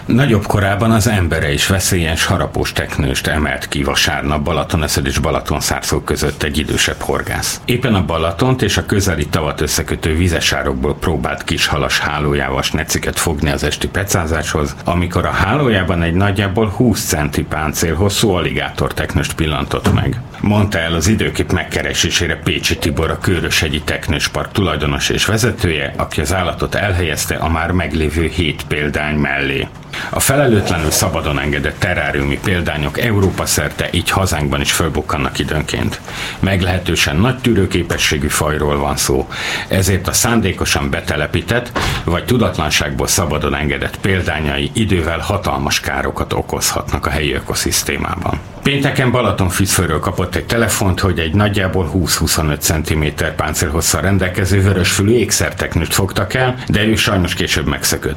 Nagyobb korában az embere is veszélyes harapós teknőst emelt ki vasárnap Balatoneszed és Balatonszárszó között egy idősebb horgász. Éppen a Balatont és a közeli tavat összekötő vizesárokból próbált kis halas hálójával sneciket fogni az esti pecázáshoz, amikor a hálójában egy nagyjából 20 centi páncél hosszú aligátor teknőst pillantott meg. Mondta el az időkép megkeresésére Pécsi Tibor, a Kőröshegyi Teknőspark tulajdonos és vezetője, aki az állatot elhelyezte a már meglévő 7 példány mellé. A felelőtlenül szabadon engedett terráriumi példányok Európa szerte, így hazánkban is fölbukkannak időnként. Meglehetősen nagy tűrőképességű fajról van szó, ezért a szándékosan betelepített vagy tudatlanságból szabadon engedett példányai idővel hatalmas károkat okozhatnak a helyi ökoszisztémában. Pénteken Balatonfürdfőről kapott egy telefont, hogy egy nagyjából 20-25 cm páncélhosszal rendelkező vörösfülű ékszerteknőst fogtak el, de ő sajnos később megszökött.